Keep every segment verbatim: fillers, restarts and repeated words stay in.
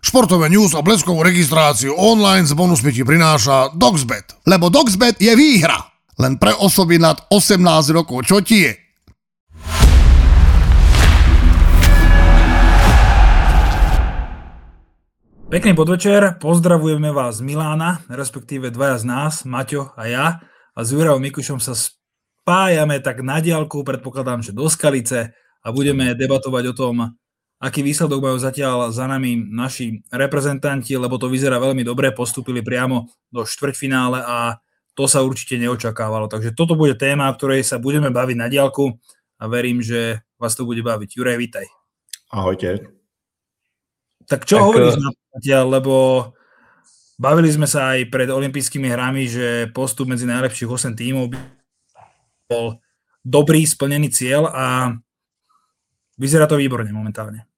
Športové news a bleskovú registráciu online s bonusmi ti prináša Doxbet. Lebo Doxbet je výhra. Len pre osoby nad osemnásť rokov. Čo ti je? Pekný podvečer, pozdravujeme vás z Milána, respektíve dvaja z nás, Maťo a ja. A s Jurajom Mikušom sa spájame tak na diaľku, predpokladám, že do Skalice a budeme debatovať o tom, aký výsledok majú zatiaľ za nami naši reprezentanti, lebo to vyzerá veľmi dobre, postúpili priamo do štvrťfinále a to sa určite neočakávalo. Takže toto bude téma, o ktorej sa budeme baviť na diaľku a verím, že vás to bude baviť. Juraj, vítaj. Ahojte. Tak čo tak, hovoríš na zatiaľ, lebo bavili sme sa aj pred olympijskými hrami, že postup medzi najlepších osem tímov bol dobrý, splnený cieľ a vyzerá to výborne momentálne.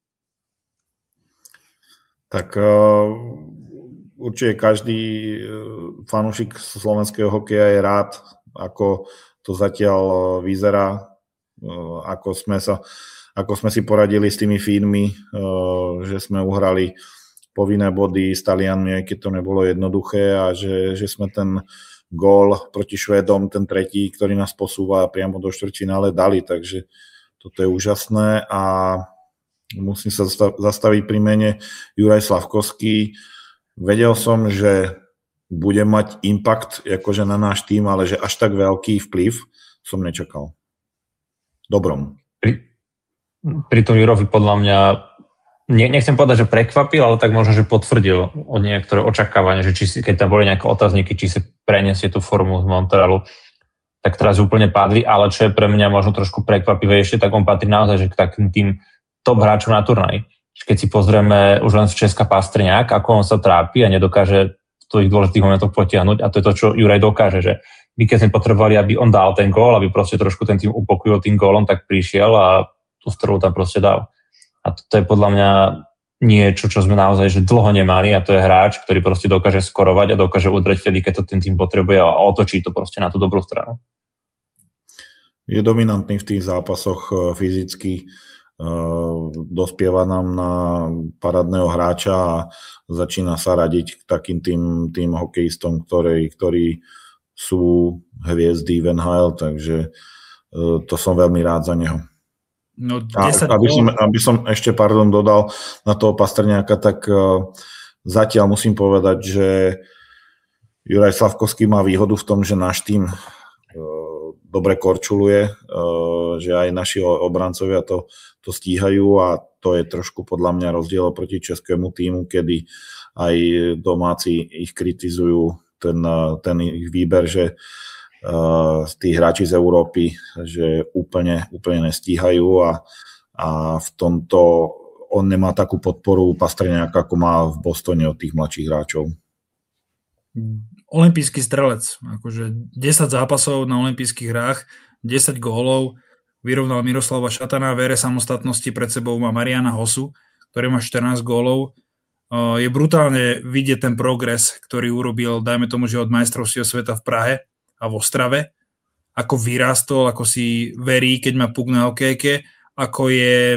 Tak uh, určite každý fanúšik slovenského hokeja je rád, ako to zatiaľ vyzerá, uh, ako sme sa, ako sme si poradili s tými Fínmi, uh, že sme uhrali povinné body s Talianmi, aj keď to nebolo jednoduché a že, že sme ten gól proti Švédom, ten tretí, ktorý nás posúva priamo do štvrťfinále, dali, takže toto je úžasné a musím sa zastaviť pri mene Juraj Slavkovský. Vedel som, že bude mať impact akože na náš tým, ale že až tak veľký vplyv som nečakal. Dobrom. Pri, pri tom Jurovi podľa mňa, ne, nechcem povedať, že prekvapil, ale tak možno, že potvrdil o niektoré očakávania, že či si, keď tam boli nejaké otázniky, či si preniesie tú formu z Montrealu, tak teraz úplne padli, ale čo je pre mňa možno trošku prekvapivejšie, tak on patrí naozaj že k takým tým top hráčom na turnaji. Keď si pozrieme už len z Česka Pastrňák, ako on sa trápi a nedokáže v tých dôležitých momentoch potiahnuť, a to je to, čo Juraj dokáže, že my keď sme potrebovali, aby on dal ten gól, aby proste trošku ten tým upokojil tým gólom, tak prišiel a tú strelu tam proste dal. A to je podľa mňa niečo, čo sme naozaj že dlho nemali a to je hráč, ktorý proste dokáže skorovať a dokáže udrieť vtedy, keď to ten tým potrebuje a otočí to proste na tú dobrú stranu. Je dominantný v tých zápasoch fyzicky, dospieva nám na parádneho hráča a začína sa radiť k takým tým, tým hokejistom, ktorí, ktorí sú hviezdy v en há el, takže to som veľmi rád za neho. No, a, aby, som, aby som ešte pardon, dodal na toho Pastrňáka, tak uh, zatiaľ musím povedať, že Juraj Slavkovský má výhodu v tom, že náš tým uh, dobre korčuluje, uh, že aj naši obrancovia to, to stíhajú a to je trošku podľa mňa rozdiel proti českému týmu, kedy aj domáci ich kritizujú ten, ten ich výber, že Uh, tí hráči z Európy, že úplne, úplne nestíhajú a, a v tomto on nemá takú podporu Pastrňáka, ako má v Bostone od tých mladších hráčov. Olympijský strelec, akože desať zápasov na olympijských hrách, desať gólov, vyrovnal Miroslava Šatana, v ére samostatnosti pred sebou má Mariana Hosu, ktorý má štrnásť gólov. Uh, je brutálne vidieť ten progres, ktorý urobil, dajme tomu, že od majstrovstiev sveta v Prahe a v Ostrave, ako vyrástol, ako si verí, keď má puk na hokejke, ako je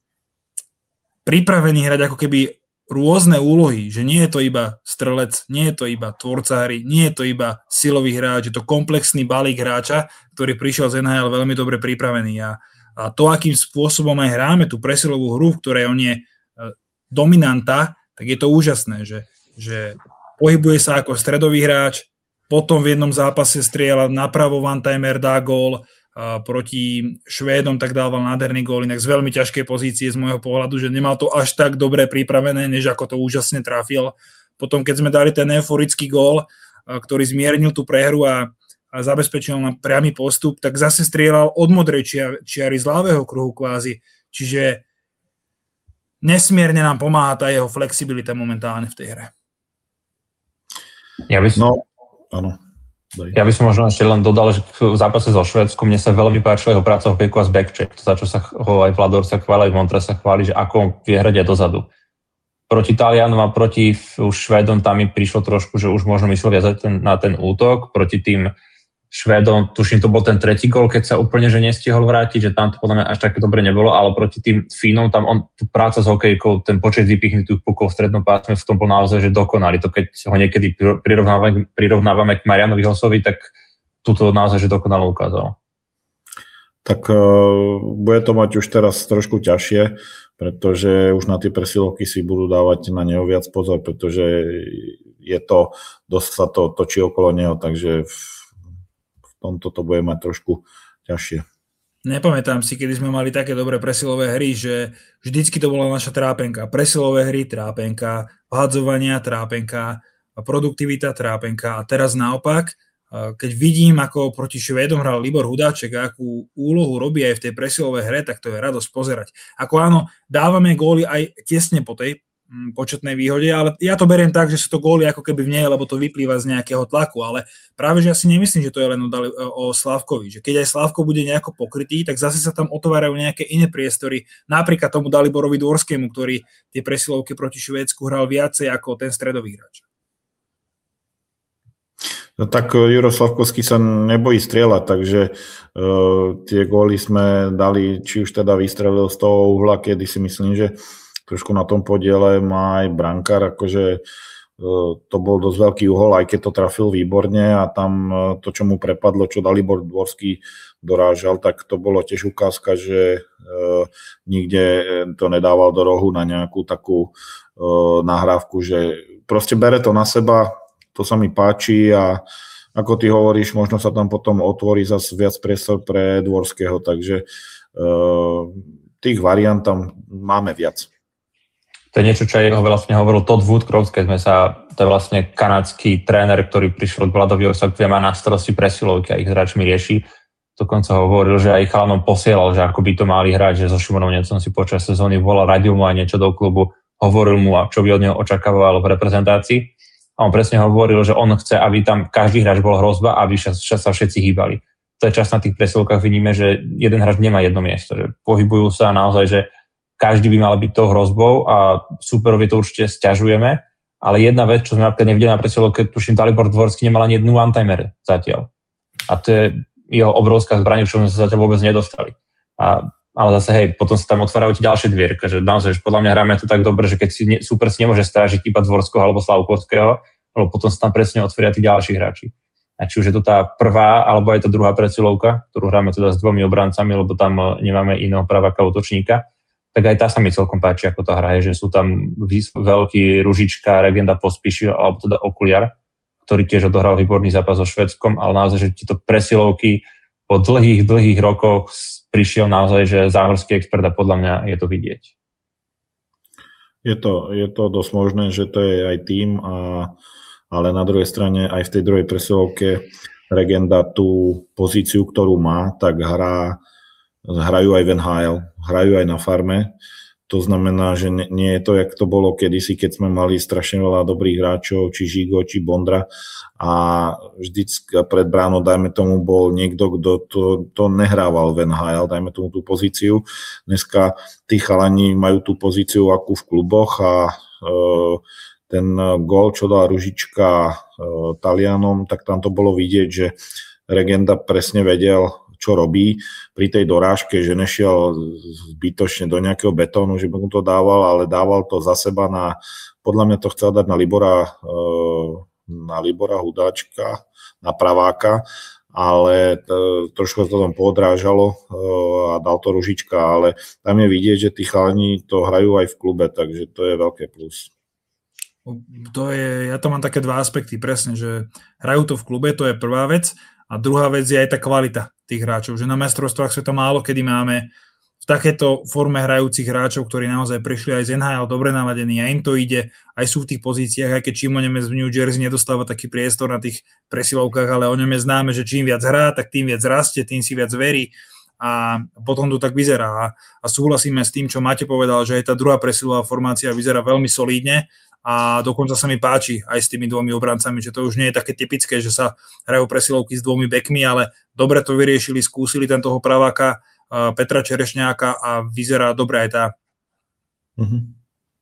pripravený hrať ako keby rôzne úlohy, že nie je to iba strelec, nie je to iba tvorca hry, nie je to iba silový hráč, je to komplexný balík hráča, ktorý prišiel z en há el veľmi dobre pripravený. A, a to, akým spôsobom aj hráme tú presilovú hru, v ktorej on je dominanta, tak je to úžasné, že, že pohybuje sa ako stredový hráč, potom v jednom zápase strieľa napravo one-timer, dá gól, a proti Švédom tak dával nádherný gól, inak z veľmi ťažkej pozície z môjho pohľadu, že nemal to až tak dobre pripravené, než ako to úžasne trafil. Potom keď sme dali ten euforický gól, ktorý zmiernil tú prehru a, a zabezpečil nám priamy postup, tak zase strieľal od modrej čiary z ľavého kruhu kvázi. Čiže nesmierne nám pomáha tá jeho flexibilita momentálne v tej hre. Ja by som... No. Áno. Ja by som možno ešte len dodal, že v zápase so Švédskom mne sa veľmi páčila jeho práca v hokejku a z backcheck, za čo sa ho aj Vlador sa chváli, aj Montre sa chváli, že ako on vie hrať aj dozadu. Proti Talianom a proti už Švédom tam mi prišlo trošku, že už možno myslel viac ten, na ten útok, proti tým Švédom, tuším, to bol ten tretí gól, keď sa úplne že nestihol vrátiť, že tam to podľa mňa až také dobre nebolo, ale proti tým Fínom, tam on, tú práca s hokejkou, ten počet vypichnutých pukov v strednom pásme v tom bol naozaj, že dokonalý. To keď ho niekedy prirovnávame, prirovnávame k Marianovi Hosovi, tak túto naozaj, že dokonalo ukázal. Tak uh, bude to mať už teraz trošku ťažšie, pretože už na tie presilovky si budú dávať na neho viac pozor, pretože je to, dosť sa to točí okolo neho, takže v, v tomto to bude mať trošku ťažšie. Nepamätám si, kedy sme mali také dobré presilové hry, že vždycky to bola naša trápenka. Presilové hry, trápenka, vhadzovania, trápenka, produktivita, trápenka. A teraz naopak, keď vidím, ako proti Švédom hral Libor Hudáček a akú úlohu robí aj v tej presilovej hre, tak to je radosť pozerať. Ako áno, dávame góly aj tesne po tej početnej výhode, ale ja to beriem tak, že sú to góly ako keby v nej, lebo to vyplýva z nejakého tlaku, ale práve, že ja si nemyslím, že to je len o, o Slávkovi, že keď aj Slávko bude nejako pokrytý, tak zase sa tam otvárajú nejaké iné priestory, napríklad tomu Daliborovi Dvorskému, ktorý tie presilovky proti Švédsku hral viacej ako ten stredový hráč. No tak Juro Slavkovský sa nebojí strieľať, takže uh, tie góly sme dali, či už teda vystrelil z toho uhla, kedy si myslím, že trošku na tom podiele má aj brankár, akože uh, to bol dosť veľký uhol, aj keď to trafil výborne a tam uh, to, čo mu prepadlo, čo Dalibor Dvorský dorážal, tak to bolo tiež ukázka, že uh, nikde to nedával do rohu na nejakú takú uh, nahrávku, že proste bere to na seba. To sa mi páči a ako ty hovoríš, možno sa tam potom otvorí zase viac priestor pre Dvorského, takže uh, tých variant tam máme viac. To je niečo, čo jeho vlastne hovoril Todd Woodcroft, keď sme sa, to je vlastne kanadský tréner, ktorý prišiel k Vladovi Osakovi a má na starosti presilovky a ich hráčmi rieši. Dokonca hovoril, že aj chalanom posielal, že ako by to mali hrať, že so Šimonom Necom si počas sezóny volal, radil mu aj niečo do klubu, hovoril mu, čo by od neho očakával v reprezentácii. A on presne hovoril, že on chce, aby tam každý hráč bol hrozba a aby sa všetci hýbali. To je čas na tých presilovkách, vidíme, že jeden hráč nemá jedno miesto. Že pohybujú sa naozaj, že každý by mal byť tou hrozbou a superovi to určite sťažujeme. Ale jedna vec, čo sme napríklad nevideli na presilovke, tuším, Dalibor Dvorský nemal ani jednu one-timer zatiaľ. A to je jeho obrovská zbraň, čo sme sa zatiaľ vôbec nedostali. A, ale zase, hej, potom sa tam otvárajú tie ďalšie dvierka, že naozaj, že podľa mňa hráme to tak dobre, že keď si ne, super si nemôže strážiť iba Dvorského alebo Slavkovského, lebo potom sa tam presne otvoria tí ďalší hráči. A či už je to tá prvá, alebo aj tá druhá presilovka, ktorú hráme teda s dvomi obrancami, lebo tam nemáme iného praváka útočníka, tak aj tá sa mi celkom páči, ako tá hra je, že sú tam veľký Ružička, Regenda Pospíšil, alebo teda Okuliar, ktorý tiež odohral výborný zápas so Švédskom, ale naozaj, že tieto presilovky po dlhých, dlhých rokoch prišiel naozaj, že zámorský expert a podľa mňa je to vidieť. Je to, je to dosť možné, že to je aj tým, a, ale na druhej strane aj v tej druhej presilovke Regenda tú pozíciu, ktorú má, tak hrá, hrajú aj v en há el, hrajú aj na farme. To znamená, že nie, nie je to, jak to bolo kedysi, keď sme mali strašne veľa dobrých hráčov, či Žigo, či Bondra a vždycky pred bránou, dajme tomu, bol niekto, kto to, to nehrával v en há el, dajme tomu tú pozíciu. Dneska tí chalani majú tú pozíciu akú v kluboch a e, ten gól, čo dal Ružička e, Talianom, tak tam to bolo vidieť, že Regenda presne vedel, čo robí pri tej dorážke, že nešiel zbytočne do nejakého betónu, že by mu to dával, ale dával to za seba na, podľa mňa to chcel dať na Libora, na Libora Hudáčka, na praváka, ale to, trošku to tam podrážalo a dal to Ružička, ale tam je vidieť, že tí chalani to hrajú aj v klube, takže to je veľké plus. To je, ja to mám také dva aspekty, presne, že hrajú to v klube, to je prvá vec, a druhá vec je aj tá kvalita tých hráčov, že na majstrovstvách sveta málo kedy máme v takéto forme hrajúcich hráčov, ktorí naozaj prišli aj z en há el dobre naladení a im to ide, aj sú v tých pozíciách, aj keď Šimo Nemec v New Jersey nedostáva taký priestor na tých presilovkách, ale o ňom je známe, že čím viac hrá, tak tým viac rastie, tým si viac verí a potom to tak vyzerá. A súhlasíme s tým, čo Mate povedal, že aj tá druhá presilová formácia vyzerá veľmi solídne a dokonca sa mi páči aj s tými dvomi obrancami, že to už nie je také typické, že sa hrajú presilovky s dvomi bekmi, ale dobre to vyriešili, skúsili ten toho praváka Petra Čerešňáka a vyzerá dobre aj tá. Mm-hmm. A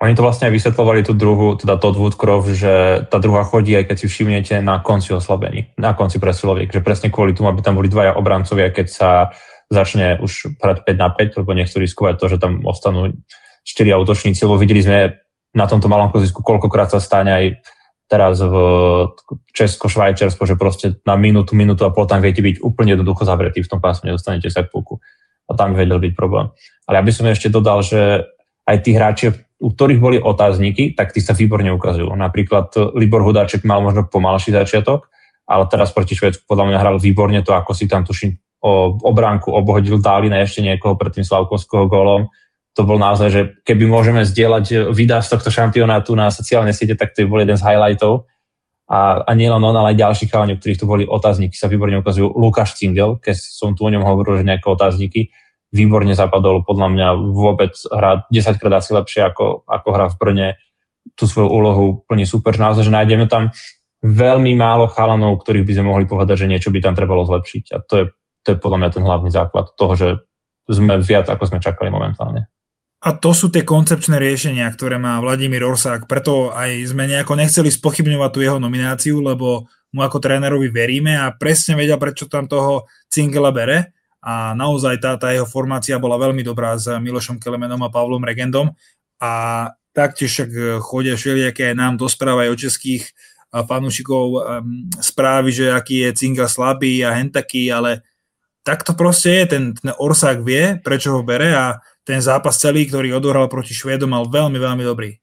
Oni to vlastne aj vysvetľovali tú druhú, teda Todd Woodcroft, že tá druhá chodí, aj keď si všimnete, na konci oslabení, na konci presiloviek, že presne kvôli tomu, aby tam boli dvaja obrancovia, keď sa začne už hrať päť na päť, lebo nechcú riskovať to, že tam ostanú štyria útočníci, lebo videli sme na tomto malom kozisku, koľkokrát sa stane aj teraz v Česko-Švajčiarsku, že proste na minútu, minútu a pol tam viete byť úplne jednoducho zavretí v tom pásme, nedostanete sa k puku. A tam vedel byť problém. Ale ja by som ešte dodal, že aj tí hráči, u ktorých boli otázniky, tak tí sa výborne ukazujú. Napríklad Libor Hudáček mal možno pomalší začiatok, ale teraz proti Švédsku podľa mňa hral výborne to, ako si tam tuším o obránku obhodil Dálina ešte niekoho pred tým Slavkovského gólom. To bol naozaj, že keby môžeme zdieľať videa z tohto šampionátu na sociálne siete, tak to bol jeden z highlightov. A, a nielen on, ale aj ďalší chalani, ktorých tu boli otázniky, sa výborne ukazujú. Lukáš Cingel, keď som tu o ňom hovoril, že nejaké otázniky, výborne zapadol, podľa mňa vôbec hrá desaťkrát asi lepšie, ako, ako hrá v Brne. Tú svoju úlohu plní super. Naozaj, že nájdeme tam veľmi málo chalanov, ktorých by sme mohli povedať, že niečo by tam trebalo zlepšiť. A to je, to je podľa mňa ten hlavný základ toho, že sme viac, ako sme čakali momentálne. A to sú tie koncepčné riešenia, ktoré má Vladimír Orsák. Preto aj sme nejako nechceli spochybňovať tú jeho nomináciu, lebo mu ako trénerovi veríme a presne vedia, prečo tam toho Cingela bere. A naozaj tá, tá jeho formácia bola veľmi dobrá s Milošom Kelemenom a Pavlom Regendom. A taktiež však chodia všelijaké aj nám dosprávajú o českých fanúšikov správy, že aký je Cingel slabý a hentaký, ale tak to proste je. Ten, ten Orsák vie, prečo ho bere a ten zápas celý, ktorý odohral proti Švédom, mal veľmi, veľmi dobrý.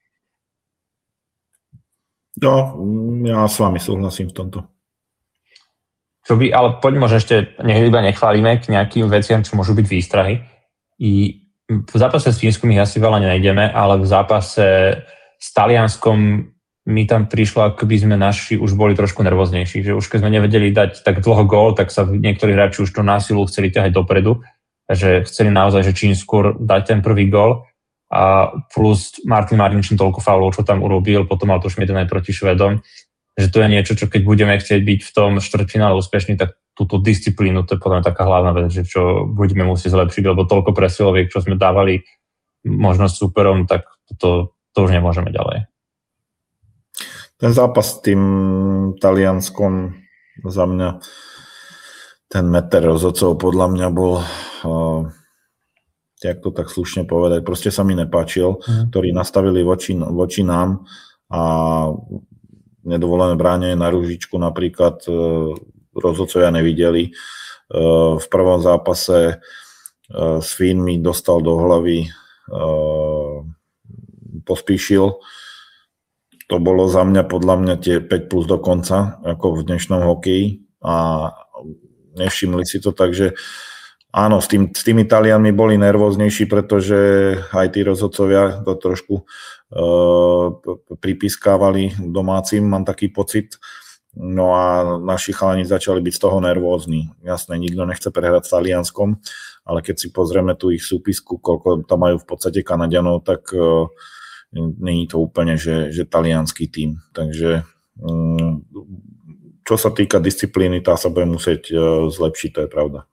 No, ja s vami súhlasím v tomto. Čo by, ale poďme možno ešte, nech iba nechválime k nejakým veciam, čo môžu byť výstrahy. I v zápase s Fínskom ich asi veľa nenájdeme, ale v zápase s Talianskom mi tam prišlo, ako by sme naši už boli trošku nervóznejší, že už keď sme nevedeli dať tak dlho gól, tak sa niektorí hráči už to násilu chceli ťahať dopredu, že chceli naozaj, že čím skôr dať ten prvý gól a plus Martin Martinčín toľko faulov, čo tam urobil, potom mal to Šmieden aj proti Švedom, že to je niečo, čo keď budeme chcieť byť v tom štvrťfinále úspešní, tak túto disciplínu, to je podľa mňa taká hlavná vec, že čo budeme musieť zlepšiť, lebo toľko presiloviek, čo sme dávali možnosť superom, tak to, to už nemôžeme ďalej. Ten zápas s tým Talianskom za mňa, ten meter rozhodcov podľa mňa bol, uh, jak to tak slušne povedať, proste sa mi nepáčil, mm. ktorí nastavili voči, voči nám a nedovolené bráne na ružičku napríklad uh, rozhodcovia nevideli. Uh, v prvom zápase uh, s Fínmi dostal do hlavy uh, Pospíšil. To bolo za mňa podľa mňa tie päť plus do konca, ako v dnešnom hokeji a nevšimli si to, takže áno, s, tým, s tými Talianmi boli nervóznejší, pretože aj tí rozhodcovia to trošku uh, pripiskávali domácim, mám taký pocit. No a naši chalani začali byť z toho nervózni. Jasné, nikto nechce prehrať s Talianskom, ale keď si pozrieme tú ich súpisku, koľko tam majú v podstate Kanaďanov, tak uh, není to úplne, že, že taliansky tím. Takže um, čo sa týka disciplíny, tá sa bude musieť uh, zlepšiť, to je pravda.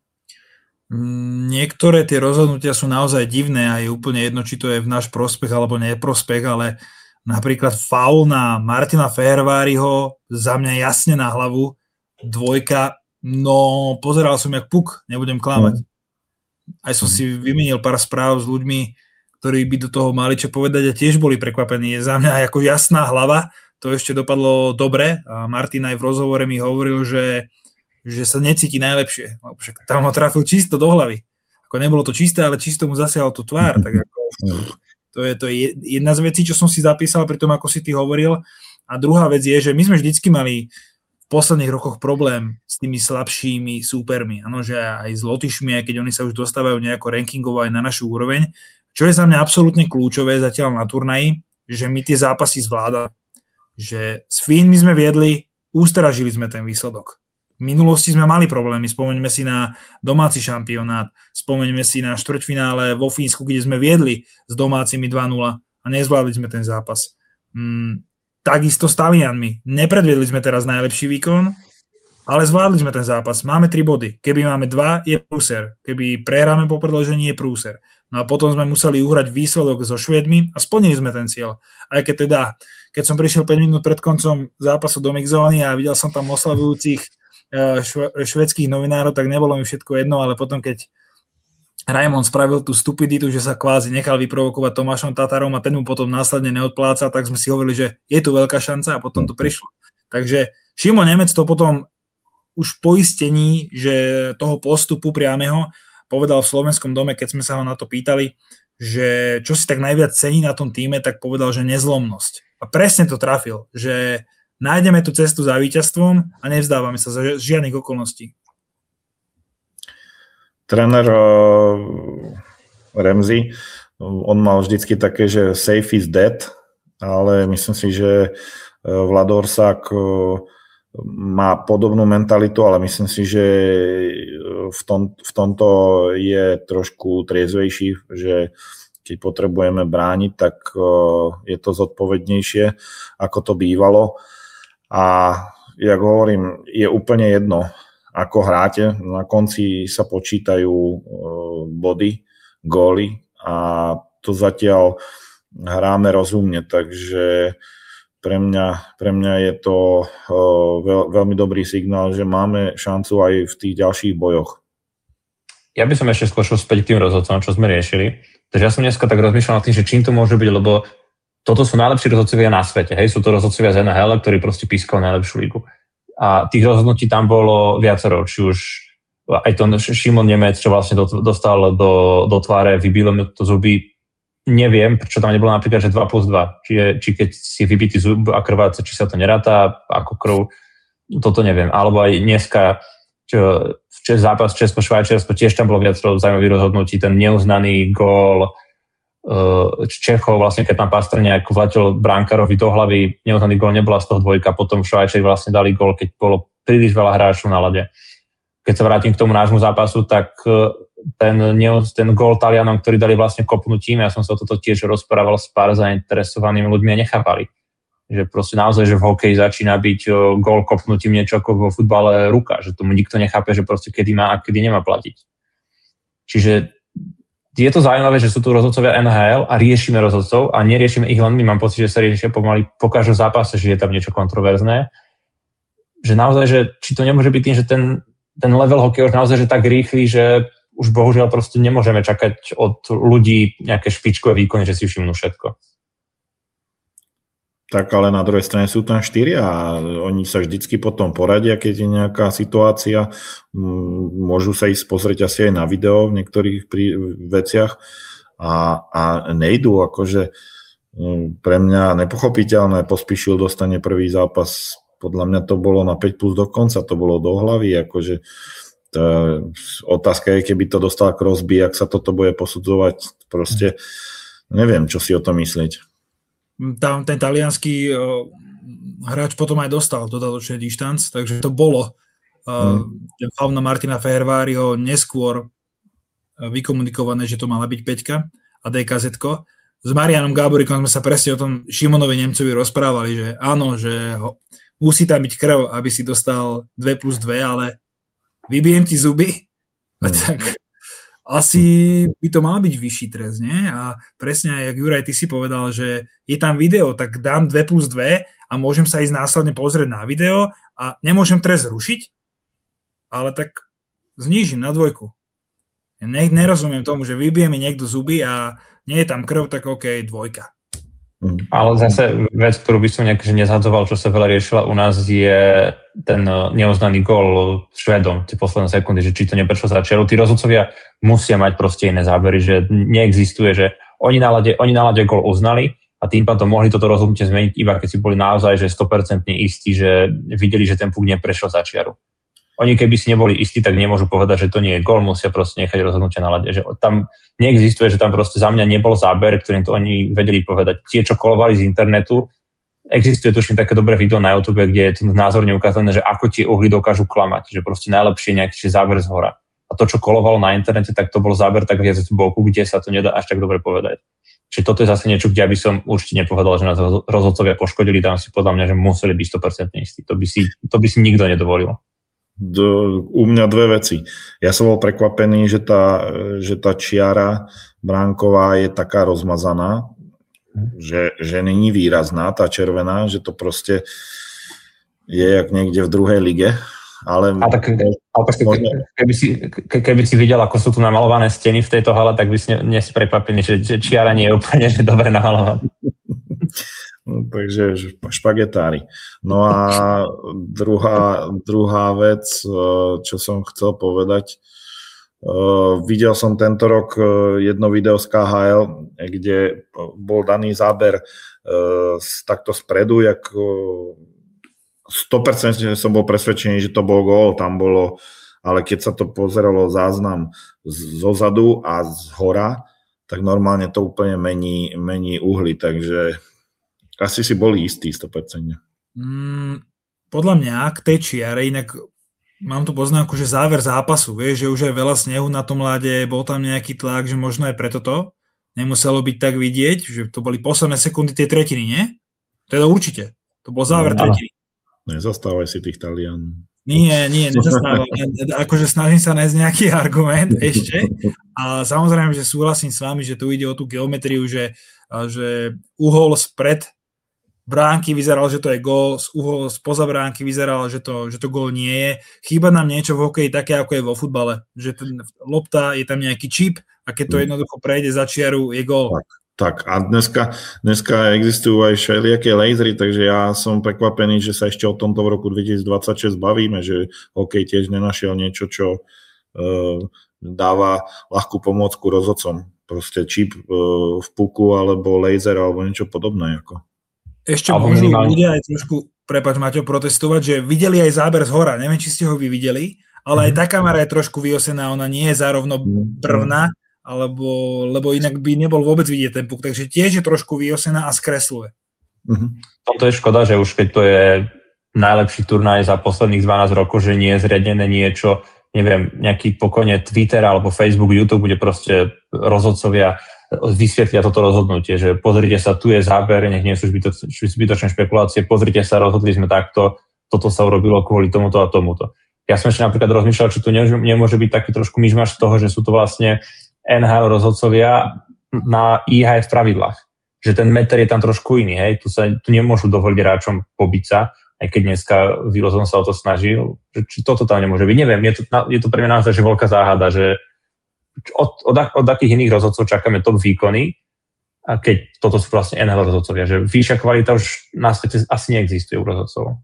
Niektoré tie rozhodnutia sú naozaj divné a je úplne jedno, či to je v náš prospech alebo neprospech, ale napríklad faul na Martina Feherváriho za mňa jasne na hlavu, dvojka, no pozeral som jak puk, nebudem klamať. Aj som si vymenil pár správ s ľuďmi, ktorí by do toho mali čo povedať a tiež boli prekvapení. Je za mňa ako jasná hlava, to ešte dopadlo dobre a Martin aj v rozhovore mi hovoril, že, že sa necíti najlepšie. Však tam ho trafil čisto do hlavy. Ako nebolo to čisté, ale čisto mu zasiahol tú tvár. Tak ako, to, je, to je jedna z vecí, čo som si zapísal pri tom, ako si ty hovoril. A druhá vec je, že my sme vždycky mali v posledných rokoch problém s tými slabšími súpermi. Ano, že aj s Lotyšmi, keď oni sa už dostávajú nejako rankingovo aj na našu úroveň. Čo je za mňa absolútne kľúčové zatiaľ na turnaji, že my tie zápasy zvládame. Že s Fínmi sme viedli, ústražili sme ten výsledok. V minulosti sme mali problémy, spomeňme si na domáci šampionát, spomeňme si na štvrťfinále vo Fínsku, kde sme viedli s domácimi dva nula a nezvládli sme ten zápas. Mm, takisto s Talianmi. Nepredviedli sme teraz najlepší výkon, ale zvládli sme ten zápas. Máme tri body. Keby máme dva, je prúser. Keby prehráme po predĺžení, je prúser. No a potom sme museli uhrať výsledok so Švédmi a splnili sme ten cieľ. Aj keď teda, keď som prišiel päť minút pred koncom zápasu do mixzóny a videl som tam oslavujúcich švédskych novinárov, tak nebolo mi všetko jedno, ale potom, keď Raimond spravil tú stupiditu, že sa kvázi nechal vyprovokovať Tomášom Tatarom a ten mu potom následne neodpláca, tak sme si hovorili, že je tu veľká šanca a potom to prišlo. Takže Šimon Nemec to potom už poistení, že toho postupu priameho povedal v Slovenskom dome, keď sme sa ho na to pýtali, že čo si tak najviac cení na tom týme, tak povedal, že nezlomnosť. A presne to trafil, že nájdeme tú cestu za víťazstvom a nevzdávame sa za žiadnych okolností. Tréner uh, Ramsey, on mal vždycky také, že safe is dead, ale myslím si, že Vlado Orsák uh, má podobnú mentalitu, ale myslím si, že v, tom, v tomto je trošku triezvejší, že keď potrebujeme brániť, tak je to zodpovednejšie, ako to bývalo. A jak hovorím, je úplne jedno, ako hráte. Na konci sa počítajú body, góly a to zatiaľ hráme rozumne, takže Pre mňa, pre mňa je to uh, veľ, veľmi dobrý signál, že máme šancu aj v tých ďalších bojoch. Ja by som ešte skôr späť k tým rozhodcom, čo sme riešili. Takže ja som dneska tak rozmýšľal nad tým, že čím to môže byť, lebo toto sú najlepší rozhodcovia na svete. Hej? Sú to rozhodcovia z en há el, ktorí proste pískali najlepšiu ligu. A tých rozhodnutí tam bolo viacero. Či už aj to Šimon Nemec, čo vlastne dostal do, do tváre, vybilo mi to zuby. Neviem, prečo tam nebolo napríklad, že dva plus dva. Či, či keď si vybitý zub a krváca, či sa to neráta ako krv, toto neviem. Alebo aj dneska čo, čo zápas Česko-Švajčiarsko, tiež tam bolo viac zaujímavých rozhodnutí. Ten neuznaný gól uh, Čechov, vlastne keď tam Pastrňák vletel bránkarovi do hlavy, neuznaný gól nebola z toho dvojka, potom Švajčiari vlastne dali gól, keď bolo príliš veľa hráčov na ľade. Keď sa vrátim k tomu nášmu zápasu, tak uh, ten, ten gól Talianom, ktorý dali vlastne kopnutím, ja som sa o toto tiež rozprával s pár zainteresovanými ľuďmi a nechápali. Že proste naozaj, že v hokeji začína byť gól kopnutím niečo ako vo futbale ruka, že tomu nikto nechápe, že proste kedy má a kedy nemá platiť. Čiže je to zaujímavé, že sú tu rozhodcovia en há el a riešime rozhodcov a neriešime ich len my, mám pocit, že sa riešia pomaly po každom zápase, že je tam niečo kontroverzné. Že naozaj, že či to nemôže byť tým, že ten, ten level hokeja už naozaj že tak rýchly, že už bohužiaľ proste nemôžeme čakať od ľudí nejaké špičkové výkony, že si všimnú všetko. Tak ale na druhej strane sú tam štyria a oni sa vždycky potom poradia, keď je nejaká situácia. Môžu sa ísť pozrieť asi aj na video v niektorých prí, veciach a, a nejdú. Akože pre mňa nepochopiteľné, Pospíšil dostane prvý zápas. Podľa mňa to bolo na päť plus do konca, to bolo do hlavy. Akože to, otázka je, keby to dostal Crosby, ak sa toto bude posudzovať, proste neviem, čo si o tom myslieť. Tam ten talianský uh, hráč potom aj dostal dodatočný dištanc, takže to bolo. Uh, hmm. Ten faul na Martina Feherváriho neskôr uh, vykomunikované, že to mala byť peťka a dé ká zetko. S Marianom Gáborikom sme sa presne o tom Šimonovi Nemcovi rozprávali, že áno, že ho, musí tam byť krv, aby si dostal dva plus dva, ale vybijem ti zuby, hmm. tak asi by to mal byť vyšší trest, nie? A presne, jak Juraj, ty si povedal, že je tam video, tak dám dva plus dva a môžem sa ísť následne pozrieť na video a nemôžem trest zrušiť, ale tak znížim na dvojku. Ja ne, nerozumiem tomu, že vybije mi niekto zuby a nie je tam krv, tak OK, dvojka. Ale zase vec, ktorú by som nejak nezhadzoval, čo sa veľa riešila u nás, je ten neuznaný gól Švédom, tie posledné sekundy, že či to neprešlo za čiaru. Tí rozhodcovia musia mať proste iné zábery, že neexistuje, že oni na ľade, oni na ľade gól uznali a tým pádom mohli toto rozhodnutie zmeniť iba keď si boli naozaj že sto percent istí, že videli, že ten puk neprešiel za čiaru. Oni keby si neboli istí, tak nemôžu povedať, že to nie je gól, musia proste nechať rozhodnutie na ľade. Že tam neexistuje, že tam proste za mňa nebol záber, ktorým to oni vedeli povedať. Tie, čo kolovali z internetu, existuje tuším také dobré video na YouTube, kde je to názorne ukázané, že ako tie uhly dokážu klamať, že proste najlepšie nejaký záber z hora. A to, čo kolovalo na internete, tak to bol záber tak viac z boku, kde sa to nedá až tak dobre povedať. Čiže toto je zase niečo, kde by som určite nepovedal, že nás rozhodcovia poškodili, tam si podľa mňa, že museli byť sto percent istí. To by si, to by si nikto nedovolil. Do, u mňa dve veci. Ja som bol prekvapený, že tá, že tá čiara bránková je taká rozmazaná, že, že není výrazná tá červená, že to proste je jak niekde v druhej lige. Ale, a tak, ale počkej, možno... keby, si, ke, keby si videl, ako sú tu namalované steny v tejto hale, tak by si nie si prekvapený, že, že čiara nie je úplne že dobre namalovaná. No, takže špagetári. No a druhá, druhá vec, čo som chcel povedať, Uh, videl som tento rok uh, jedno video z ká há el, kde bol daný záber uh, z, takto spredu, jak uh, sto percent som bol presvedčený, že to bol gól, tam bolo, ale keď sa to pozeralo záznam zozadu a z hora, tak normálne to úplne mení, mení uhly, takže asi si boli istí sto percent. Mm, podľa mňa k tej čiare, inak mám tu poznámku, že záver zápasu, vieš, že už je veľa snehu na tom ľade, bol tam nejaký tlak, že možno aj preto to nemuselo byť tak vidieť, že to boli posledné sekundy tej tretiny, nie? Teda určite. To bol záver no, tretiny. Nezastávaj si tých Talianov. Nie, nie, nezastávaj. Akože snažím sa nájsť nejaký argument ešte. A samozrejme, že súhlasím s vami, že tu ide o tú geometriu, že, že uhol spred bránky vyzeral, že to je gól, z uhol spoza bránky vyzeral, že to, že to gól nie je. Chýba nám niečo v hokeji také, ako je vo futbale. Že ten lopta, je tam nejaký čip a keď to jednoducho prejde za čiaru, je gól. Tak, tak. A dneska, dneska existujú aj všelijaké lasery, takže ja som prekvapený, že sa ešte o tomto v roku dvetisícdvadsaťšesť bavíme, že hokej tiež nenašiel niečo, čo uh, dáva ľahkú pomôcku rozhodcom. Proste čip uh, v puku alebo laser alebo niečo podobné. Ako. Ešte alebo môžu minimálne ľudia aj trošku, prepáč Maťo, protestovať, že videli aj záber z hora. Neviem, či ste ho vy videli, ale aj tá kamera je trošku vyosená, ona nie je zárovno brvná, alebo, lebo inak by nebol vôbec vidieť ten puk. Takže tiež je trošku vyosená a skresluje. Uh-huh. Toto je škoda, že už keď to je najlepší turnaj za posledných dvanásť rokov, že nie je zriadené niečo, neviem, nejaký pokojne Twitter alebo Facebook, YouTube, kde proste rozhodcovia vysvetlia toto rozhodnutie, že pozrite sa, tu je záber, nech nie sú zbytočné špekulácie, pozrite sa, rozhodli sme takto, toto sa urobilo kvôli tomuto a tomuto. Ja som ešte napríklad rozmýšľal, či tu nemôže byť taký trošku myšmaš z toho, že sú to vlastne en há el rozhodcovia na í há ef pravidlách. Že ten meter je tam trošku iný, hej, tu, sa, tu nemôžu dovoliť hráčom pobiť sa, aj keď dneska Vilozon sa o to snažil, že či toto tam nemôže byť. Neviem, je to, je to pre mňa naozaj že veľká záhada, že Od, od, od akých iných rozhodcov čakáme top výkony a keď toto sú vlastne en há el rozhodcovia, že vyššia kvalita už na svete asi neexistuje u rozhodcov.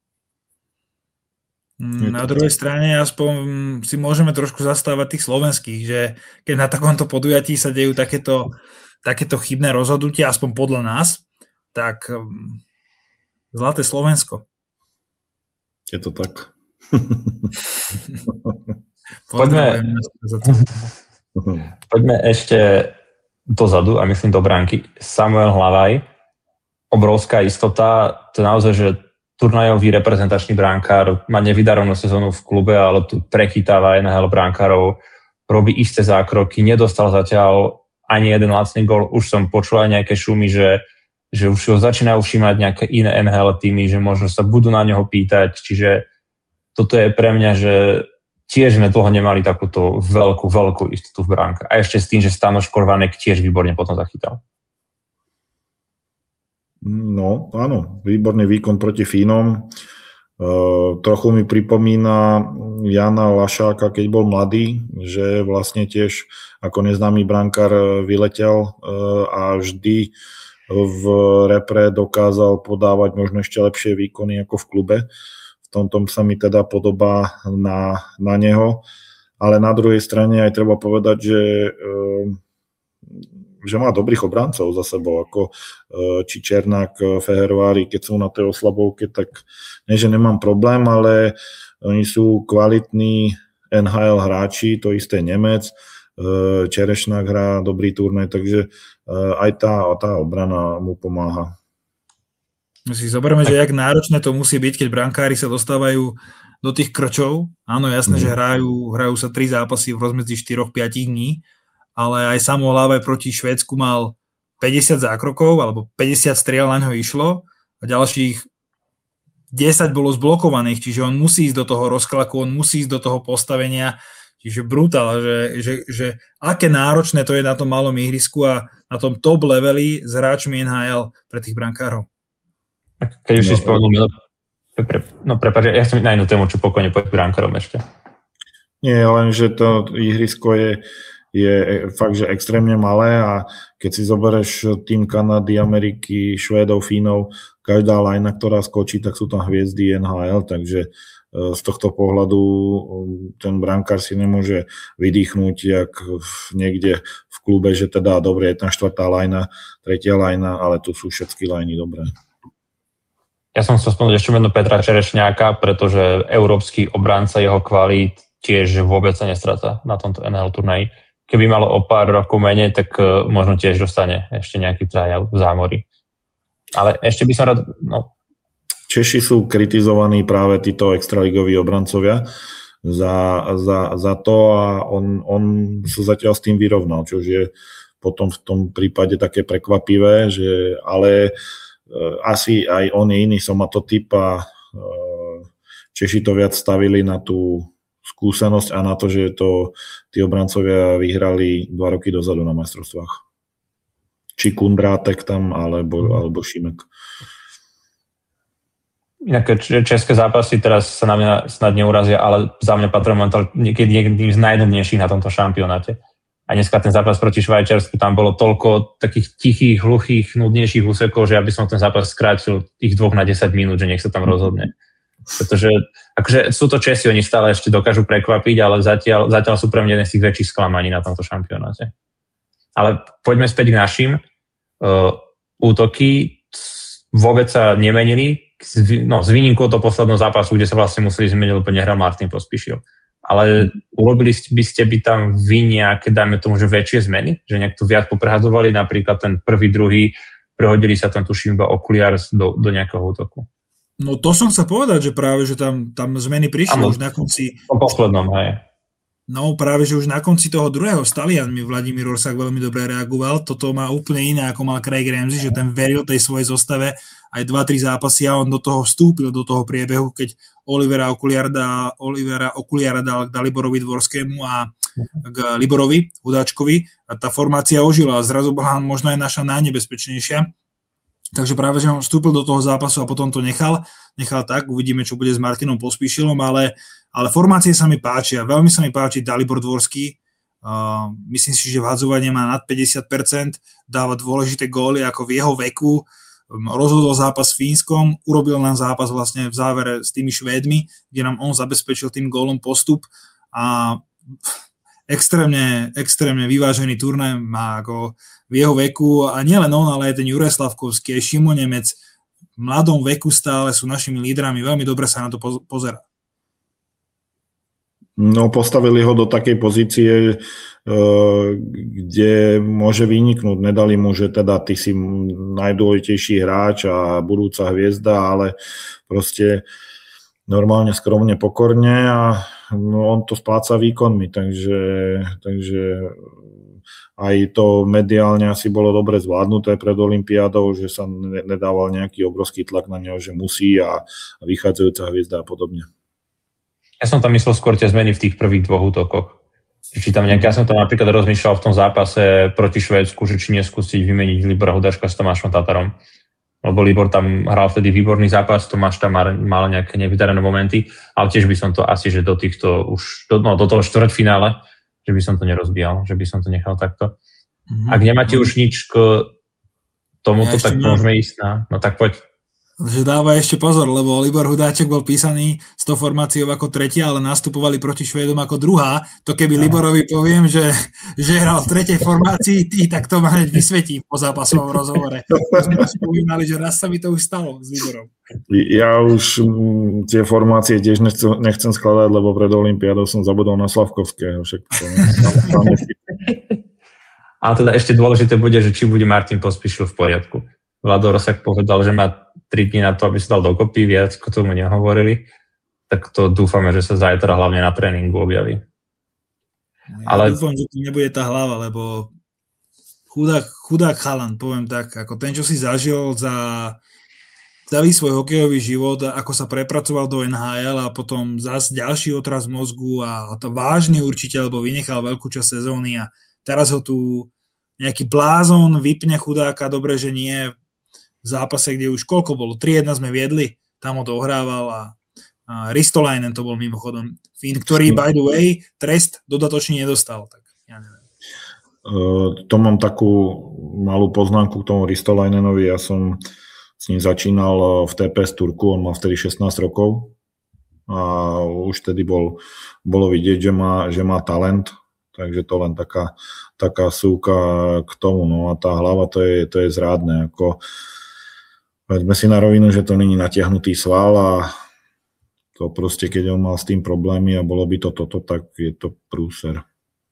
Na druhej strane aspoň si môžeme trošku zastávať tých slovenských, že keď na takomto podujatí sa dejú takéto, takéto chybné rozhodnutia, aspoň podľa nás, tak zlaté Slovensko. Je to tak. Poďme, poďme ešte dozadu a myslím do bránky. Samuel Hlavaj, obrovská istota, to je naozaj, že turnajový reprezentačný bránkár, má nevydarovnú sezónu v klube, ale tu prechytáva en há el bránkárov, robí isté zákroky, nedostal zatiaľ ani jeden lacný gól, už som počul aj nejaké šumy, že, že už ho začínajú všímať nejaké iné en há el týmy, že možno sa budú na neho pýtať, čiže toto je pre mňa, že tiež sme dlho nemali takúto veľkú, veľkú istotu v bránke. A ešte s tým, že Stanoš Korvanek tiež výborne potom zachytal. No, áno, výborný výkon proti Fínom. Uh, trochu mi pripomína Jana Lašáka, keď bol mladý, že vlastne tiež ako neznámy brankár vyletel uh, a vždy v repre dokázal podávať možno ešte lepšie výkony ako v klube. V tomto sa mi teda podobá na, na neho, ale na druhej strane aj treba povedať, že, že má dobrých obrancov za sebou, ako či Černák, Fehervári, keď sú na tej oslabovke, tak nie, že nemám problém, ale oni sú kvalitní en há el hráči, to isté Nemec, Čerešnák hrá dobrý turnaj, takže aj tá, tá obrana mu pomáha. Si zoberme, že jak náročné to musí byť, keď brankári sa dostávajú do tých krčov. Áno, jasné, mm. že hrajú, hrajú sa tri zápasy v rozmedzi štyri až päť dní, ale aj Samuel Hlavaj proti Švédsku mal päťdesiat zákrokov, alebo päťdesiat striel na ňo išlo a ďalších desať bolo zblokovaných, čiže on musí ísť do toho rozklaku, on musí ísť do toho postavenia, Čiže brutál, že, že, že aké náročné to je na tom malom ihrisku a na tom top leveli s hráčmi en há el pre tých brankárov. Keď už no, si spomenul, pre, no prepáč, ja som na jednu tému, čo pokojne poď k brankárom ešte. Nie, len že to ihrisko je, je fakt, že extrémne malé a keď si zoberieš tým Kanady, Ameriky, Švédov, Fínov, každá lajna, ktorá skočí, tak sú tam hviezdy en há el, takže z tohto pohľadu ten brankár si nemôže vydýchnuť jak niekde v klube, že teda dobre je tam štvrtá lajna, tretia lajna, ale tu sú všetky lajny dobré. Ja som chcel spomenúť ešte meno Petra Čerešňáka, pretože európsky obranca jeho kvalít tiež vôbec sa nestráca na tomto en há el turnaji. Keby malo o pár rokov menej, tak možno tiež dostane ešte nejaký tryout v zámori. Ale ešte by som rád... No. Češi sú kritizovaní práve títo extraligoví obrancovia za, za, za to a on, on sa zatiaľ s tým vyrovnal, čo je potom v tom prípade také prekvapivé, že ale asi aj on je iný somatotyp a Češi to viac stavili na tú skúsenosť a na to, že to tí obrancovia vyhrali dva roky dozadu na majstrovstvách. Či Kundrátek tam, alebo, alebo Šimek. Inak české zápasy teraz sa na mňa snad neurazia, ale za mňa patrí momentálne niekedy jedným z najnudnejších na tomto šampionáte. A dneska ten zápas proti Švajčiarsku, tam bolo toľko takých tichých, hluchých, nudnejších úsekov, že ja by som ten zápas skrátil tých dvoch na desať minút, že nech sa tam rozhodne. Pretože akože sú to Česi, oni stále ešte dokážu prekvapiť, ale zatiaľ, zatiaľ sú pre mňa jeden z tých väčších sklamaní na tomto šampionáte. Ale poďme späť k našim. Uh, útoky vôbec sa nemenili, no, s výnimkou toho posledného zápasu, kde sa vlastne museli zmeniť, lebo nehral Martin Pospíšil. Ale urobili by ste by tam vy nejaké, dajme tomu, že väčšie zmeny? Že nejak to viac poprehadzovali, napríklad ten prvý, druhý, prehodili sa tam tuším iba Okuliars do, do nejakého útoku? No to som chcel povedať, že práve, že tam, tam zmeny prišli už na konci. Po poslednom, hej. No práve, že už na konci toho druhého s Talianmi Vladimír Orsak veľmi dobre reagoval. Toto má úplne iné, ako mal Craig Ramsey, že ten veril tej svojej zostave aj dva tri zápasy a on do toho vstúpil, do toho priebehu, keď Olivera Okuliarda, Olivera Okuliara dal k Daliborovi Dvorskému a k Liborovi Hudáčkovi a tá formácia ožila a zrazu bola možno aj naša najnebezpečnejšia. Takže práve, že on vstúpil do toho zápasu a potom to nechal, nechal tak, uvidíme, čo bude s Martinom Pospíšilom, ale, ale formácie sa mi páčia, veľmi sa mi páči Dalibor Dvorský, uh, myslím si, že v hadzovaní má nad päťdesiat percent, dáva dôležité góly ako v jeho veku, um, rozhodol zápas s Fínskom, urobil nám zápas vlastne v závere s tými Švédmi, kde nám on zabezpečil tým gólom postup a extrémne, extrémne vyvážený turnaj má ako v jeho veku a nielen on, ale aj ten Juraj Slavkovský, aj Šimo Nemec v mladom veku stále sú našimi lídrami, veľmi dobre sa na to pozerá. No postavili ho do takej pozície, kde môže vyniknúť. Nedali mu, že teda ty si najdôležitejší hráč a budúca hviezda, ale proste normálne, skromne, pokorne a no, on to spláca výkonmi, takže, takže aj to mediálne asi bolo dobre zvládnuté pred olympiádou, že sa nedával nejaký obrovský tlak na neho, že musí a, a vychádzajúca hviezda a podobne. Ja som tam myslel skôr tie zmeny v tých prvých dvoch útokoch. Či tam nejaké, ja som tam napríklad rozmýšľal v tom zápase proti Švédsku, že či neskúsiť vymeniť Libora Hudáčka s Tomášom Tatarom. Lebo Libor tam hral vtedy výborný zápas, Tomáš tam mal nejaké nevydarené momenty, ale tiež by som to asi, že do týchto už, do, no, do toho štvrťfinále, že by som to nerozbíjal, že by som to nechal takto. Mm-hmm. Ak nemáte už nič k tomuto, ja tak môžeme ísť na... No tak poď. Že dáva ešte pozor, lebo Libor Hudáček bol písaný s tou formáciou ako tretia, ale nastupovali proti Švédom ako druhá. To keby no. Liborovi poviem, že, že hral v tretej formácii, ty, tak to ma hneď vysvetí po zápasovom rozhovore. Sme si povýmali, že raz sa mi to už stalo s Liborom. Ja už m, tie formácie tiež nechcem, nechcem skladať, lebo pred olympiádou som zabudol na Slavkovského. Však to, ale teda ešte dôležité bude, že či bude Martin Pospíšil v poriadku. Vlado Rosak povedal, že má tri dní na to, aby sa dal dokopy, viac k tomu nehovorili, tak to dúfame, že sa zajtra hlavne na tréningu objaví. Ja ale... dúfam, že to nebude tá hlava, lebo chudák, chudák chalan, poviem tak, ako ten, čo si zažil za, celý svoj hokejový život, ako sa prepracoval do en há el a potom zase ďalší otraz mozgu a to vážny určite, lebo vynechal veľkú časť sezóny a teraz ho tu nejaký blázon vypne chudáka, dobre, že nie v zápase, kde už koľko bolo, tri jedna sme viedli, tam ho dohrával a, a Ristolainen to bol mimochodom Fín, ktorý by the way trest dodatočne nedostal, tak ja neviem. Uh, to mám takú malú poznámku k tomu Ristolainenovi, ja som s ním začínal v té pé s Turku, on mal vtedy šestnásť rokov a už vtedy bol, bolo vidieť, že má, že má talent, takže to len taká, taká súka k tomu. No a tá hlava, to je, to je zrádne. Ako, veďme si na rovinu, že to není natiahnutý sval a to proste, keď on mal s tým problémy a bolo by to toto, tak je to prúser.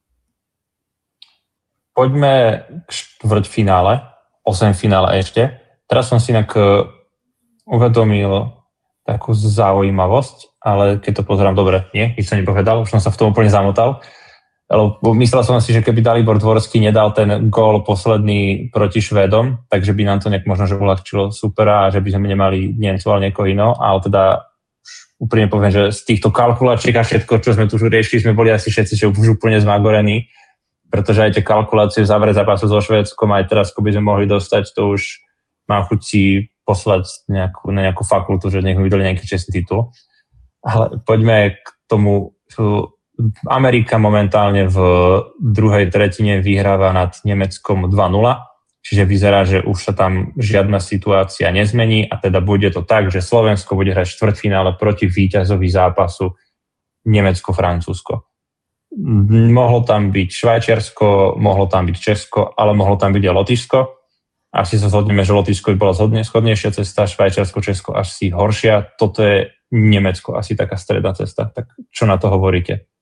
Poďme k štvrťfinále, osemfinále ešte. Teraz som si inak uvedomil takú zaujímavosť, ale keď to pozerám dobre, nie, nič som nepovedal, už som sa v tom úplne zamotal. Lebo myslel som si, že keby Dalibor Dvorský nedal ten gól posledný proti Švédom, takže by nám to nejak možno že uľahčilo supera a že by sme nemali Nemcov, ale niekoho iného, ale teda úprimne poviem, že z týchto kalkulačiek a všetko, čo sme tu už riešili, sme boli asi všetci že už úplne zmagorení, pretože aj tie kalkulácie v závere zápasu so Švédskom aj teraz, ako by sme mohli dostať, to už mám chuť si poslať nejakú, na nejakú fakultu, že nech mi vydali nejaký čestný titul. Ale poďme k tomu. Amerika momentálne v druhej tretine vyhráva nad Nemeckom dva nula, čiže vyzerá, že už sa tam žiadna situácia nezmení a teda bude to tak, že Slovensko bude hrať štvrťfinále proti víťazovi zápasu Nemecko-Francúzsko. Mohlo tam byť Švajčiarsko, mohlo tam byť Česko, ale mohlo tam byť aj Lotyšsko. Asi sa zhodneme, že Lotyšsko by bola schodnejšia cesta, Švajčiarsko, Česko asi horšia. Toto je Nemecko, asi taká stredná cesta. Tak čo na to hovoríte?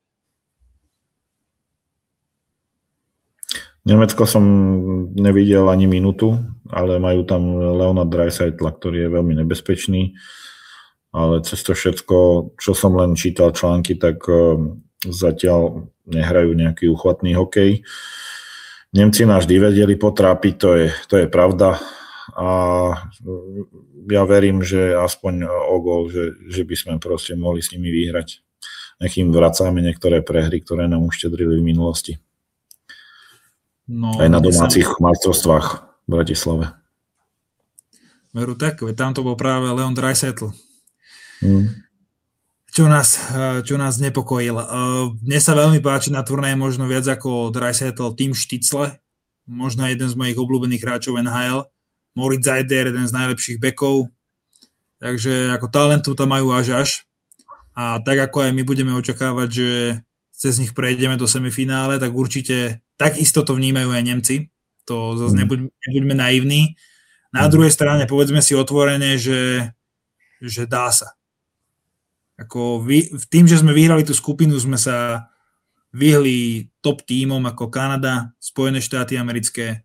Nemecko som nevidel ani minútu, ale majú tam Leona Dreisaitla, ktorý je veľmi nebezpečný. Ale cez to všetko, čo som len čítal články, tak zatiaľ nehrajú nejaký uchvatný hokej. Nemci nás vždy vedeli potrápiť, to je, to je pravda a ja verím, že aspoň o gól, že, že by sme proste mohli s nimi vyhrať. Nech im vracáme niektoré prehry, ktoré nám uštedrili v minulosti. No, aj na domácich sa... majstrovstvách v Bratislave. Veru tak, veď tam to bol práve Leon Draisaitl. Hmm. Čo nás, čo nás znepokojil. Mne sa veľmi páči na turnaji možno viac ako Draisaitl Tim Štycle, možno jeden z mojich obľúbených hráčov en há el. Moritz Seider, jeden z najlepších bekov. Takže ako talentu tam majú až až. A tak ako aj my budeme očakávať, že cez nich prejdeme do semifinále, tak určite takisto to vnímajú aj Nemci. To zase nebuď, nebuďme naivní. Na druhej strane povedzme si otvorene, že, že dá sa. Ako vy, tým, že sme vyhrali tú skupinu, sme sa vyhli top tímom ako Kanada, Spojené štáty americké,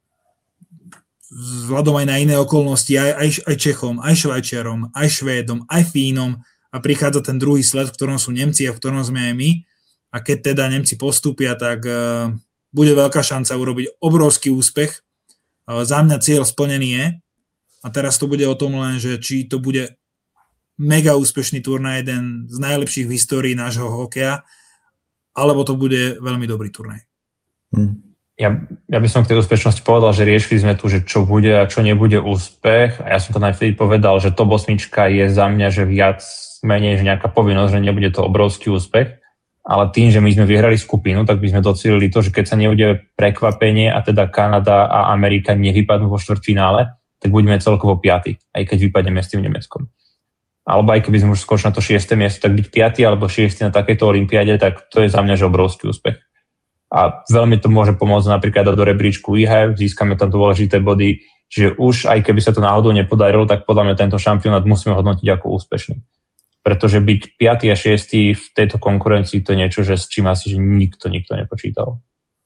vzhľadom aj na iné okolnosti, aj, aj, aj Čechom, aj Švajčiarom, aj Švédom, aj Fínom a prichádza ten druhý sled, v ktorom sú Nemci a v ktorom sme aj my. A keď teda Nemci postúpia, tak uh, bude veľká šanca urobiť obrovský úspech. Uh, za mňa cieľ splnený je. A teraz to bude o tom len, že či to bude mega úspešný turnaj, jeden z najlepších v histórii nášho hokeja, alebo to bude veľmi dobrý turnaj. Hmm. Ja, ja by som k tej úspešnosti povedal, že riešili sme tu, že čo bude a čo nebude úspech. A ja som to najvtedy povedal, že top osmička je za mňa, že viac menej, že nejaká povinnosť, že nebude to obrovský úspech. Ale tým, že my sme vyhrali skupinu, tak by sme docielili to, že keď sa neudeje prekvapenie a teda Kanada a Amerika nevypadnú vo štvrťfinále, tak budeme celkovo piaty, aj keď vypadneme s tým Nemeckom. Alebo aj keby sme už skočili na to šieste miesto, tak byť piaty alebo šiesty na takejto olympiáde, tak to je za mňa že obrovský úspech. A veľmi to môže pomôcť napríklad do rebríčku í há ef, získame tam dôležité body, čiže už aj keby sa to náhodou nepodarilo, tak podľa mňa tento šampionát musíme hodnotiť ako úspešný. Pretože byť piaty a šiesty v tejto konkurencii to je niečo, že s čím asi že nikto, nikto nepočítal.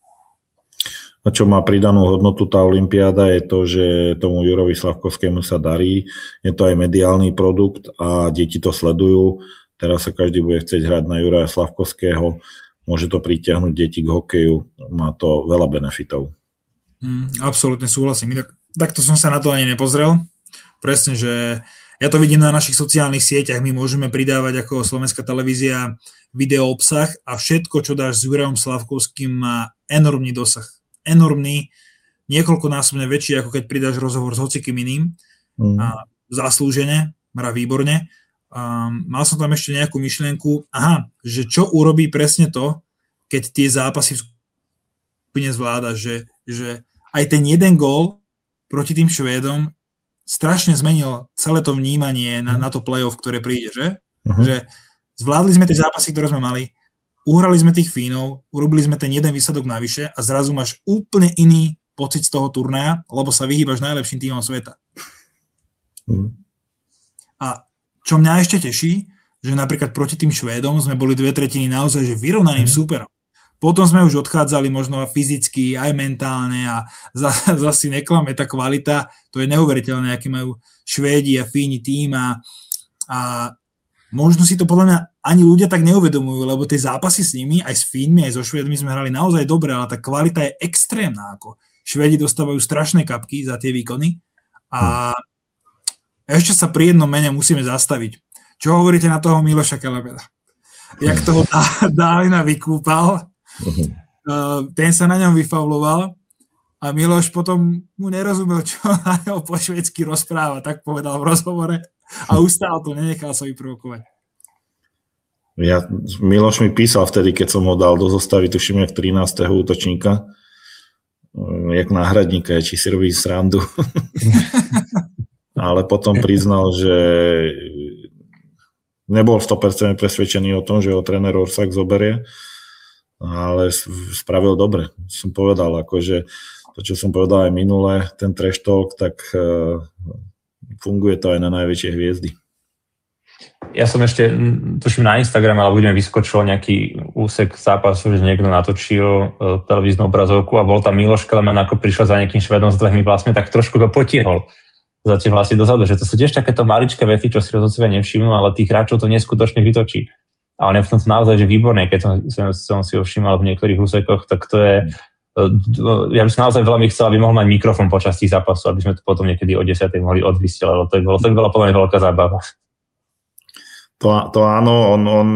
A čo má pridanú hodnotu tá olympiáda je to, že tomu Jurovi Slavkovskému sa darí, je to aj mediálny produkt a deti to sledujú. Teraz sa každý bude chcieť hrať na Juraja Slavkovského, môže to pritiahnuť deti k hokeju, má to veľa benefitov. Mm, absolútne súhlasím. Tak, takto som sa na to ani nepozrel. Presne, že Ja to vidím na našich sociálnych sieťach, my môžeme pridávať ako Slovenská televízia video obsah a všetko, čo dáš s Jurajom Slavkovským, má enormný dosah. Enormný, niekoľkonásobne väčší, ako keď pridáš rozhovor s hocikým iným. Mm. A zaslúžene, mra výborne. A mal som tam ešte nejakú myšlienku, aha, že čo urobí presne to, keď tie zápasy v skupine zvláda, že, že aj ten jeden gól proti tým Švédom strašne zmenil celé to vnímanie na, na to play-off, ktoré príde, že? Uh-huh. Že zvládli sme tie zápasy, ktoré sme mali, uhrali sme tých Fínov, urobili sme ten jeden výsledok navyše a zrazu máš úplne iný pocit z toho turnaja, lebo sa vyhýbaš najlepším tímom sveta. Uh-huh. A čo mňa ešte teší, že napríklad proti tým Švédom sme boli dve tretiny naozaj že vyrovnaným uh-huh. súperom. Potom sme už odchádzali možno fyzicky, aj mentálne a zase za neklame tá kvalita. To je neuveriteľné, aký majú Švédi a Fíni tým a, a možno si to podľa mňa ani ľudia tak neuvedomujú, lebo tie zápasy s nimi, aj s Fínmi, aj so Švédmi sme hrali naozaj dobre, ale tá kvalita je extrémna. Ako. Švédi dostávajú strašné kapky za tie výkony a ešte sa pri jednom mene musíme zastaviť. Čo hovoríte na toho Miloša Kelebeda? Jak toho Dálina vykúpal, Uh, ten sa na ňom vyfauloval a Miloš potom mu nerozumel, čo na ňom po švédsky rozpráva, tak povedal v rozhovore a ustál to, nenechal sa vyprovokovať. Ja, Miloš mi písal vtedy, keď som ho dal do zostavy, tuším, jak trinásteho útočníka, jak náhradníka, či si robí srandu. Ale potom priznal, že nebol sto percent presvedčený o tom, že ho tréner Orsak zoberie, ale spravil dobre. Som povedal, akože to, čo som povedal aj minule, ten trash talk, tak uh, funguje to aj na najväčšie hviezdy. Ja som ešte, tuším na Instagrame, ale budeme vyskočil nejaký úsek zápasu, že niekto natočil uh, televíznu obrazovku a bol tam Miloš Kelemen, ako prišiel za nejakým Švedom s dlhými vlasmi, tak trošku to potiehol za tie vlasy dozadu, že to sú tiež takéto maličké veci, čo si rozhodcovia nevšimnú, ale tých hráčov to neskutočne vytočí. A on je v tom naozaj že výborný, keď som, som, som si ho všímal v niektorých úsekoch, tak to je, ja by som naozaj veľmi chcel, aby mohol mať mikrofón počas tých zápasov, aby sme to potom niekedy o desiatej mohli odvysielať, lebo to je bolo, to bolo podľa mňa veľká zábava. To, to áno, on, on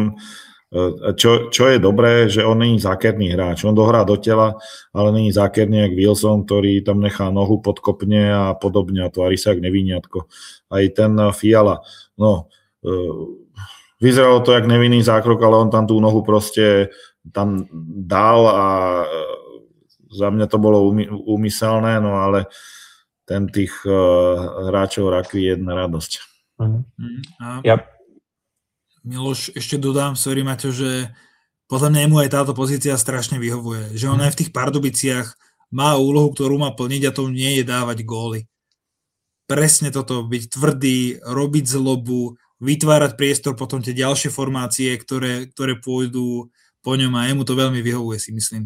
čo, čo je dobré, že on není zákerný hráč, on dohrá do tela, ale není zákerný jak Wilson, ktorý tam nechá nohu podkopne a podobne a tvári sa jak nevíňatko. Aj ten Fiala, no vyzeralo to jak nevinný zákrok, ale on tam tú nohu proste tam dal a za mňa to bolo úmyselné, no ale ten tých uh, hráčov rakví je jedna radosť. Uh-huh. A ja. Miloš, ešte dodám, sorry Maťo, že podľa mňa mu aj táto pozícia strašne vyhovuje. Že on aj v tých Pardubiciach má úlohu, ktorú má plniť a to nie je dávať góly. Presne toto, byť tvrdý, robiť zlobu, vytvárať priestor potom tie ďalšie formácie, ktoré, ktoré pôjdu po ňom a jemu to veľmi vyhovuje, si myslím.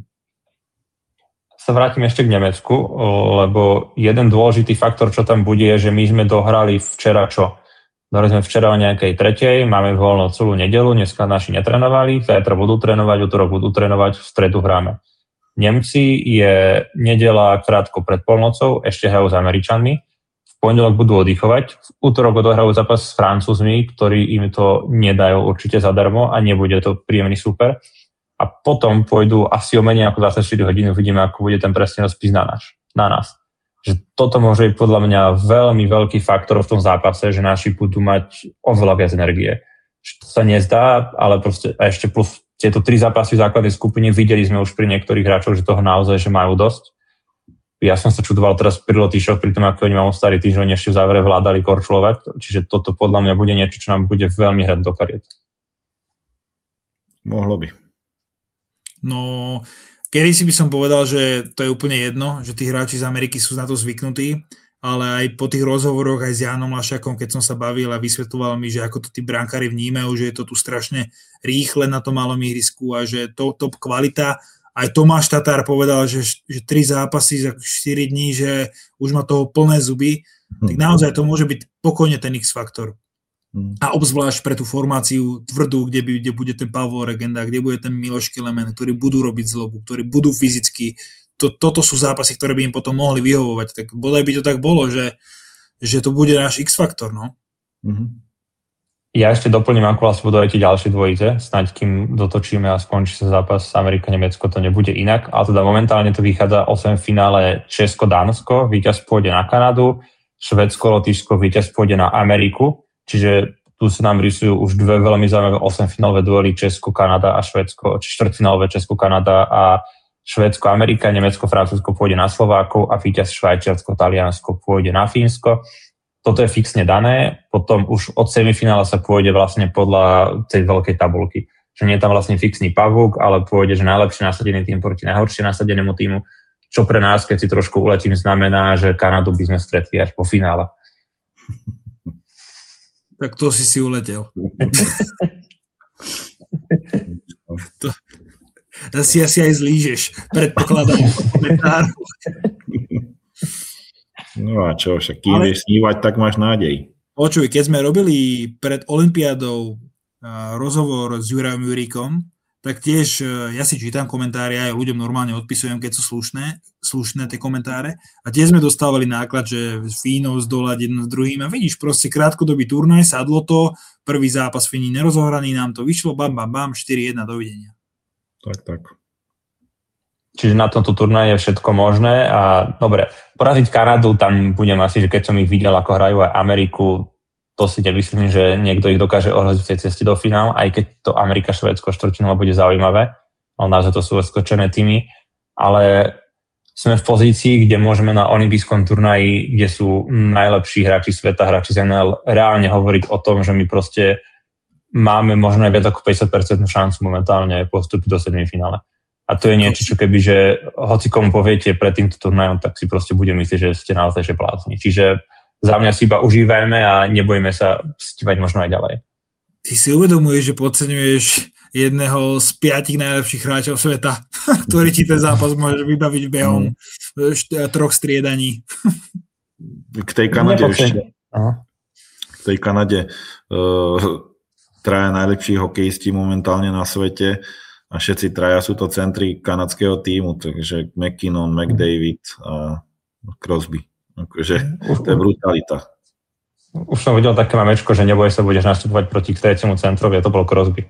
Sa vrátim ešte k Nemecku, lebo jeden dôležitý faktor, čo tam bude, je, že my sme dohrali včera čo? Dohrali sme včera o nejakej tretej, máme voľno celú nedeľu, dneska naši netrénovali, zajtra budú trénovať, utorok budú trénovať, v stredu hráme. Nemci je nedeľa krátko pred polnocou, ešte hrajú s Američanmi, v pondelok budú oddychovať, v útorok odohrajú zápas s Francúzmi, ktorí im to nedajú určite zadarmo a nebude to príjemný super. A potom pôjdu asi o menej ako dvadsaťštyri hodín, uvidíme, ako bude ten presný rozpis na nás. Na nás. Že toto môže byť podľa mňa veľmi veľký faktor v tom zápase, že naši budú mať oveľa viac energie. Že to sa nezdá, ale proste a ešte plus tieto tri zápasy v základnej skupine videli sme už pri niektorých hráčoch, že toho naozaj že majú dosť. Ja som sa čudoval teraz pri Lotyšoch, pri tom, ako oni mám starý tým, že oni ešte v závere vládali korčulovať, čiže toto podľa mňa bude niečo, čo nám bude veľmi hrať do kariet. Mohlo by. No, kedy si by som povedal, že to je úplne jedno, že tí hráči z Ameriky sú na to zvyknutí, ale aj po tých rozhovoroch aj s Jánom Lašakom, keď som sa bavil a vysvetľoval mi, že ako to tí brankári vnímajú, že je to tu strašne rýchle na tom malom ihrisku a že to top kvalita. Aj Tomáš Tatár povedal, že, že tri zápasy za štyri dní, že už má toho plné zuby, hmm. tak naozaj to môže byť pokojne ten X-faktor. Hmm. A obzvlášť pre tú formáciu tvrdú, kde, by, kde bude ten Pavol Regenda, kde bude ten Miloš Kelemen, ktorí budú robiť zlobu, ktorí budú fyzicky. To, toto sú zápasy, ktoré by im potom mohli vyhovovať. Tak bodaj by to tak bolo, že, že to bude náš X-faktor, no. Mm-hmm. Ja ešte doplním, ako vlastne budú aj tie ďalšie dvojice, snáď kým dotočíme a skončí sa zápas Amerika-Nemecko, to nebude inak, ale teda momentálne to vychádza osem finále Česko-Dánsko, víťaz pôjde na Kanadu, Švédsko-Lotyšsko, víťaz pôjde na Ameriku, čiže tu sa nám rysujú už dve veľmi zaujímavé osem finálové duely Česko-Kanada a Švédsko, či štvrťfinálové Česko-Kanada a Švédsko-Amerika, Nemecko-Francúzsko pôjde na Slovákov a víťaz Švajčiarsko-Taliansko pôjde na Fínsko. Toto je fixne dané, potom už od semifinále sa pôjde vlastne podľa tej veľkej tabulky. Že nie je tam vlastne fixný pavúk, ale pôjde, že najlepšie nasadený tým proti najhoršie nasadenému týmu, čo pre nás, keď si trošku uletím, znamená, že Kanadu by sme stretli až po finále. Tak to si si uletel. to, to si asi aj zlížeš, predpokladám. No a čo, však kým vieš snívať, tak máš nádej. Počuj, keď sme robili pred olympiádou uh, rozhovor s Jurajom Juríkom, tak tiež uh, ja si čítam komentáre, aj ľuďom normálne odpisujem, keď sú slušné, slušné tie komentáre. A tiež sme dostávali náklad, že Fínov zdolať jedno s druhým. A vidíš, proste krátkodobý turnaj, sadlo to, prvý zápas Fíni nerozohraný, nám to vyšlo, bam, bam, bam, štyri jedna, dovidenia. Tak, tak. Čiže na tomto turnaji je všetko možné a dobre, poraziť Kanadu, tam budem asi, že keď som ich videl, ako hrajú aj Ameriku, to si nemyslím, že niekto ich dokáže ohroziť v tej ceste do finále, aj keď to Amerika, Švédsko, štvrťfinále bude zaujímavé, ale naozaj to sú odskočené týmy, ale sme v pozícii, kde môžeme na olympijskom turnaji, kde sú najlepší hráči sveta, hráči z en el, reálne hovoriť o tom, že my proste máme možno aj viac ako päťdesiat percent šancu momentálne postúpiť do semifinále. A to je niečo, čo keby, že hoci komu poviete pred týmto turnajom, tak si proste bude myslieť, že ste naozaj že plácni. Čiže za mňa si iba užívajme a nebojme sa stívať možno aj ďalej. Ty si uvedomuješ, že podceňuješ jedného z piatich najlepších hráčov sveta, ktorý ti ten zápas môže vybaviť behom mm. troch striedaní. K tej Kanade ešte. K tej Kanade uh, traja najlepší hokejisti momentálne na svete. A všetci traja sú to centri kanadského tímu, takže McKinnon, McDavid a Crosby. Takže to je brutalita. Už som videl také mamečko, že neboj sa, budeš nastupovať proti tretiemu centrovi a to bol Crosby.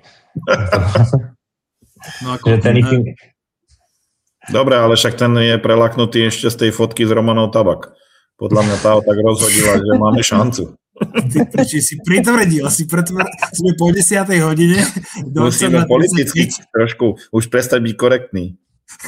No ako, ten... Dobre, ale však ten je prelaknutý ešte z tej fotky s Romanou Tabak. Podľa mňa tá ho tak rozhodila, že máme šancu. Ty, či si pritvrdil, si pretvrdil, sme po desiatej hodine. Musíme politicky trošku už prestať byť korektný.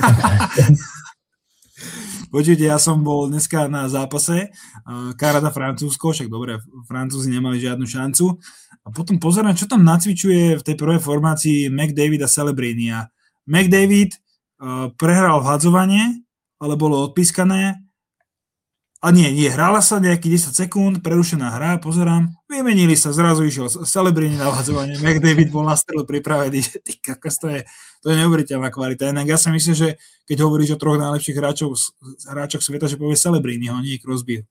Počujte, ja som bol dneska na zápase Kanada-Francúzsko, však dobre, Francúzi nemali žiadnu šancu. A potom pozerám, čo tam nacvičuje v tej prvej formácii McDavid a Celebrini. A McDavid uh, prehral vhadzovanie, ale bolo odpískané. A nie, nie, hrála sa nejakých desať sekúnd, prerušená hra, pozerám, vymenili sa, zrazu išiel Celebrini na vhadzovanie, McDavid bol na strelu pripravený, ty kakas, to je, to je neuveriteľná kvalita. Inak ja si myslím, že keď hovoríš o troch najlepších hráčov, hráčoch sveta, že povie Celebrini, ho nie Crosby.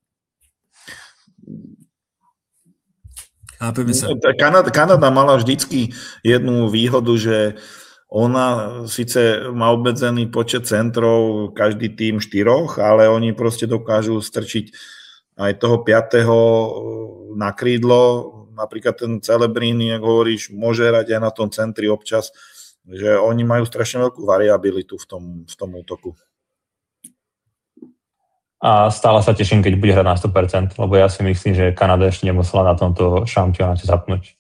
Chápeme sa. Kanada, Kanada mala vždycky jednu výhodu, že ona síce má obmedzený počet centrov, každý tým štyroch, ale oni proste dokážu strčiť aj toho piatého na krídlo. Napríklad ten Celebrini, ako hovoríš, môže hrať aj na tom centri občas, že oni majú strašne veľkú variabilitu v tom, v tom útoku. A stále sa teším, keď bude hrať na sto percent, lebo ja si myslím, že Kanada ešte nemusela na tomto šampionáte zapnúť.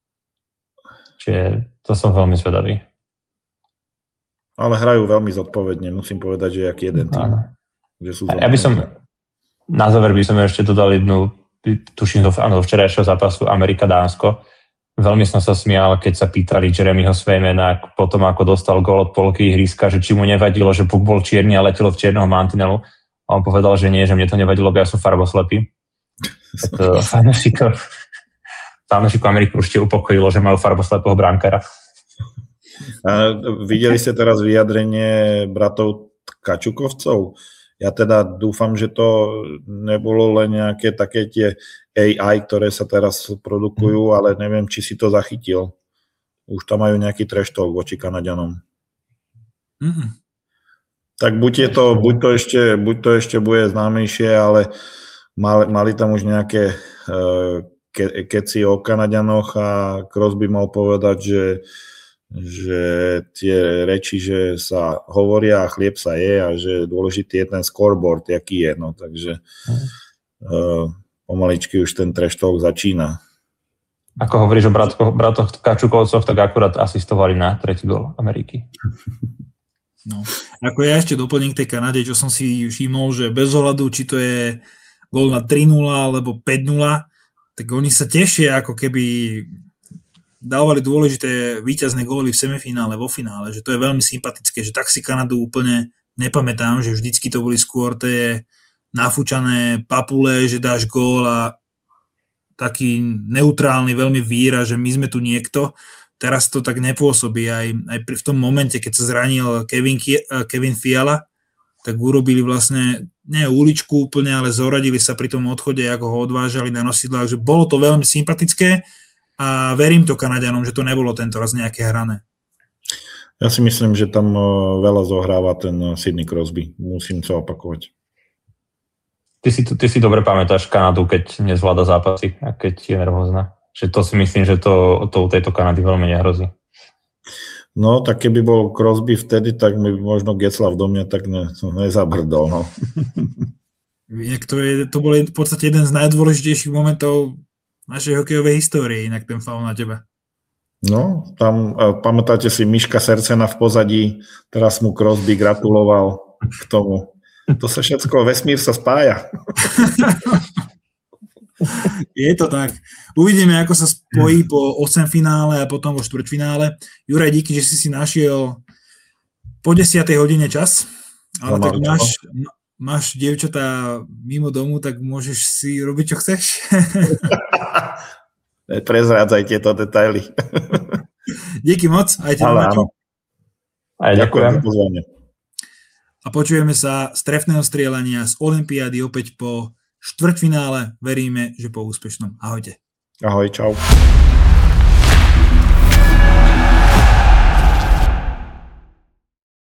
Čiže to som veľmi zvedavý. Ale hrajú veľmi zodpovedne, musím povedať, že jak jeden tým. Že sú ja by som, na záver by som ešte dodal jednu, tuším do, do včerajšieho zápasu Amerika-Dánsko. Veľmi som sa smial, keď sa pýtali Jeremyho Swejmana potom, ako dostal gól od polky ihriska, že či mu nevadilo, že puk bol čierny a letelo v čierneho mantinelu. A on povedal, že nie, že mne to nevadilo, lebo ja som farboslepý. Tak fanúšikov Ameriky určite upokojilo, že majú farboslepého brankára. A videli ste teraz vyjadrenie bratov Kačukovcov? Ja teda dúfam, že to nebolo len nejaké také tie á í, ktoré sa teraz produkujú, ale neviem, či si to zachytil. Už tam majú nejaký trash talk voči Kanaďanom. Mm-hmm. Tak buď, je to, buď, to ešte, buď to ešte bude známejšie, ale mali, mali tam už nejaké uh, ke, keď si o Kanaďanoch a Crosby mal povedať, že, že tie reči, že sa hovoria a chlieb sa je a že dôležitý je ten scoreboard, aký je. No, takže uh, pomaličky už ten trash talk začína. Ako hovoríš o bratko, bratoch Kačukovcoch, tak akurát asistovali na tretí gól Ameriky. No, ako ja ešte doplním k tej Kanade, čo som si všimol, že bez ohľadu, či to je gól na tri nula alebo päť nula, tak oni sa tešia, ako keby dávali dôležité víťazné góly v semifinále, vo finále, že to je veľmi sympatické, že tak si Kanadu úplne nepamätám, že vždycky to boli skôr tie nafúčané papule, že dáš gól a taký neutrálny veľmi víra, že my sme tu niekto. Teraz to tak nepôsobí. Aj, aj pri, v tom momente, keď sa zranil Kevin, Kevin Fiala, tak urobili vlastne, nie uličku úplne, ale zoradili sa pri tom odchode, ako ho odvážali na nosidlách, že bolo to veľmi sympatické a verím to Kanaďanom, že to nebolo tento raz nejaké hrané. Ja si myslím, že tam veľa zohráva ten Sidney Crosby. Musím sa opakovať. Ty si, ty si dobre pamätáš Kanadu, keď nezvláda zápasy a keď je nervózna. Že to si myslím, že to, to u tejto Kanady veľmi nehrozí. No, tak keby bol Crosby vtedy, tak mi možno Getzlav do mňa tak ne, nezabrdol. No. to, je, to bol v podstate jeden z najdôležitejších momentov našej hokejovej histórie, inak ten faul na teba. No, tam pamätáte si Miška Sercena v pozadí, teraz mu Crosby gratuloval k tomu. To sa všetko, vesmír sa spája. Je to tak. Uvidíme, ako sa spojí po osem finále a potom vo štvrťfinále. Juraj, díky, že si si našiel po desiatej hodine čas. Ale no, tak máš, máš dievčatá mimo domu, tak môžeš si robiť, čo chceš. Prezrádzaj tieto detaily. Díky moc. Aj teba, Maťo. Aj ďakujem. Ďakujem. A počujeme sa z trefného strieľania z olympiády opäť po štvrťfinále. Veríme, že po úspešnom. Ahojte. Ahoj, čau.